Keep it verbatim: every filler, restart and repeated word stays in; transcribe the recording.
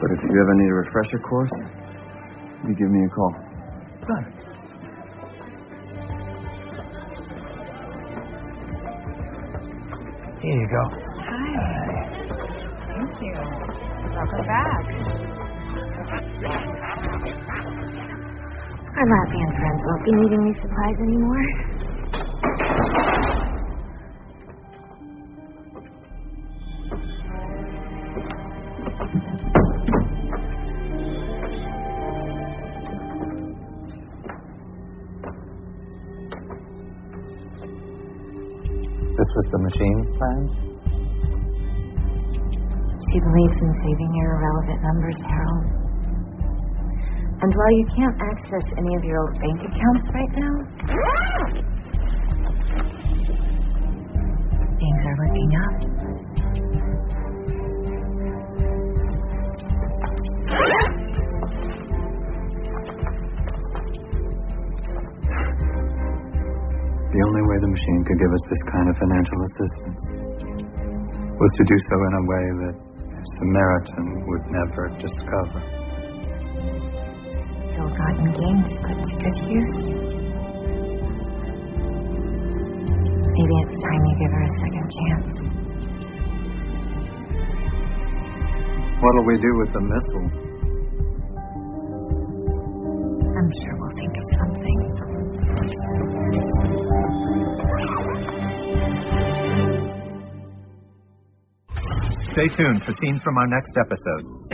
But if you ever need a refresher course, you give me a call. Done. Here you go. Hi. Thank you. Welcome back. Our Latvian friends won't be needing these supplies anymore. This was the machine's plan? She believes in saving your irrelevant numbers, Harold. And while you can't access any of your old bank accounts right now, things are looking up. The only way the machine could give us this kind of financial assistance was to do so in a way that Samaritan would never discover. Ill-gotten gains put to good use. Maybe it's time you give her a second chance. What'll we do with the missile? I'm sure we'll think of something. Stay tuned for scenes from our next episode.